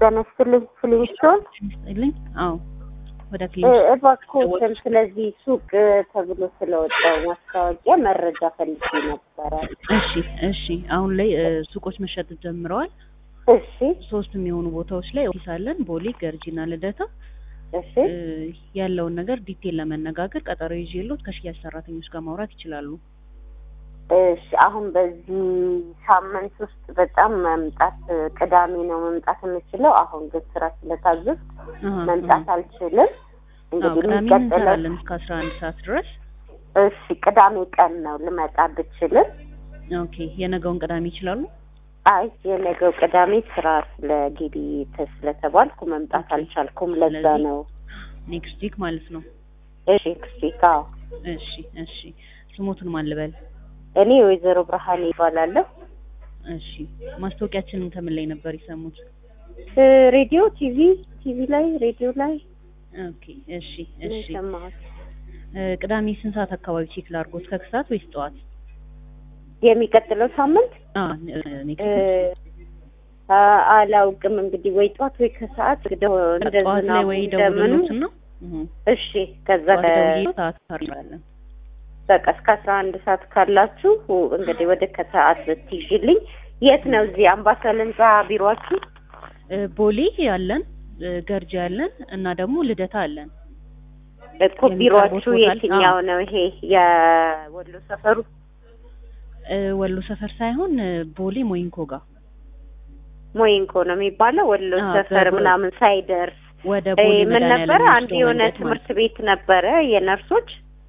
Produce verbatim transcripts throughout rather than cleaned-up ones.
ተነስተልኝ ፍሊሽን ይልኝ አው ወደ ክሊኒክ እባክዎትን ስለዚህ ሱቅ ተብሎ ስለወጣው ማስታወቂያ መረጃ ፈልጌ ነበር። እሺ እሺ አሁን ላይ ሱቆች መሸጥ ጀምረዋል። እሺ ሶስት የሚሆኑ ቦታዎች ላይ ኦፊስ አለን፣ ቦሌ፣ ገርጂና ልደታ። እሺ ያለውን ነገር ዲቴል ለመነጋገር ቀጠሮ ይዤልዎት ከሽያጭ ሰራተኞች ጋር ማውራት ይችላሉ። እሺ አሁን በዚህ ሳምንት ውስጥ በጣም መምጣት ቅዳሜ ነው መምጣት የምችለው። አሁን ግን ስራ ስለታዘዝ መምጣት አልችልም። እንግዲህ እንቀጥላለን እስከ አስራ አንድ ሰዓት ድረስ። እሺ ቅዳሜ ቀን ነው ልመጣ ብችልም። ኦኬ የነገውን ቅዳሜ ይችላሉ? አይ የነገው ቅዳሜ ስራ ስለግቢ ስለተባልኩ መምጣት አልቻልኩም። ለዛ ነው ኔክስት ዊክ ማለት ነው። እሺ ኔክስት ዊክ። አዎ እሺ እሺ ስሞቱን ማን ልበል? እኔ ወይዘሮ ብርሃኔ ይባላለሁ። እሺ ማስታወቂያችንን ከምን ላይ ነበር የሰሙት? ሬዲዮ፣ ቲቪ ቲቪ ላይ ሬዲዮ ላይ። ኦኬ እሺ እሺ ቅዳሜ ስንት ሰዓት አካባቢ ቼክ ላድርጎት? ከሰዓት ወይስ ጠዋት? የሚቀጥለው ሳምንት አ ኔክስት አላውቅም እንግዲህ ወይ ጠዋት ወይ ከሰዓት እንደዚህ ነው ወይ ደምኑት ነው። እሺ ከዛ ሰዓት ታርጋለን። በቃ እስከ አስራ አንድ ሰዓት ካላችሁ እንግዲህ ወደ ከሰዓት ትይዥልኝ። የት ነው? እዚህ አምባሳል ህንጻ ቢሮአችሁ? ቦሌ ያለን፣ ገርጂ ያለን እና ደግሞ ልደታ አለን። እኮ ቢሮአችሁ የትኛው ነው? ይሄ የወሎ ሰፈሩ? ወሎ ሰፈር ሳይሆን ቦሌ ሞይንኮ ጋር። ሞይንኮ ነው የሚባለው። ወሎ ሰፈር ምናምን ሳይደርስ ወደ ቦሌ ምን ነበር? አንድ የሆነ ትምህርት ቤት ነበረ የነርሶች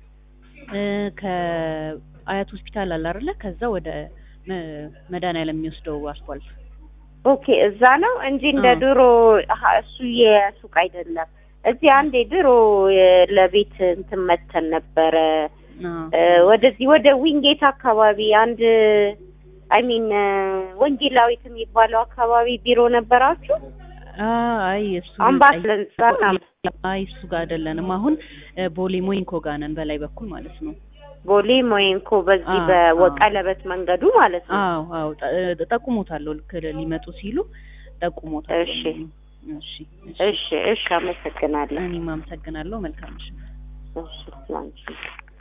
ከአያት ሆስፒታል አለ አይደለ? ከዛ ወደ መድኃኒዓለም የሚወስደው አስፋልት። ኦኬ እዛ ነው እንጂ እንደ ድሮ እሱ የሱቅ አይደለም። እዚህ አንዴ ድሮ ለቤት እንትን መተን ነበረ። ወደዚህ ወደ ዊንጌት አካባቢ አንድ አይ ሚን ወንጌላዊት የሚባለው አካባቢ ቢሮ ነበራችሁ? አይ እሱ አምባሰል አይ እሱ ጋር አይደለንም። አሁን ቦሌ ሞይንኮ ጋር ነን፣ በላይ በኩል ማለት ነው። ቦሌ ሞይንኮ በዚህ በቀለበት መንገዱ ማለት ነው። አዎ አዎ ጠቁሞታለሁ። ልክ ሊመጡ ሲሉ ጠቁሞታለሁ። እሺ እሺ እሺ እሺ አመሰግናለሁ። እኔም አመሰግናለሁ። መልካም እሺ እሺ ላንቺ